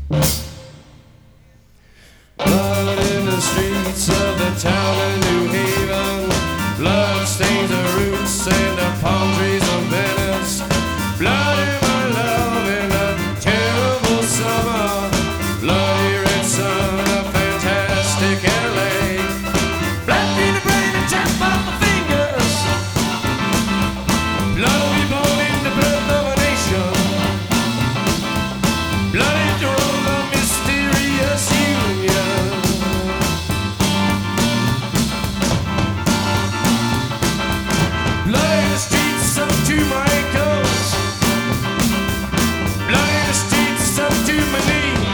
Blood in the streets of the town of New Haven. Blood stains the roots and the palm trees of Venice. Blood in my love in a terrible summer. Bloody red sun of fantastic LA. Blood in the brain and chop off my fingers. Blood will be blown in the blood of a nation. Blood in the road of mysterious union. Blood in the streets up to my ankles. Blood in the streets up to my knees.